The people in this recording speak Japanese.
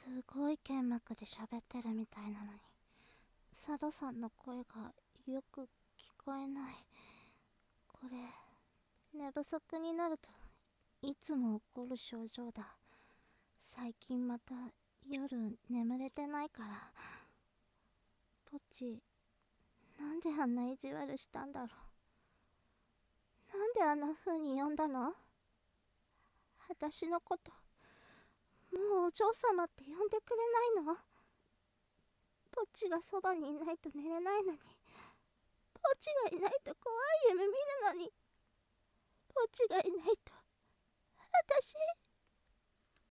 ごい剣幕で喋ってるみたいなのに、佐渡さんの声がよく聞こえない。これ、寝不足になるといつも起こる症状だ。最近また夜眠れてないから。ポチ、なんであんな意地悪したんだろう。なんであんな風に呼んだの？私のこと、もうお嬢様って呼んでくれないの？ポチがそばにいないと寝れないのに、ポチがいないと怖い夢見るのに、ポチがいないと私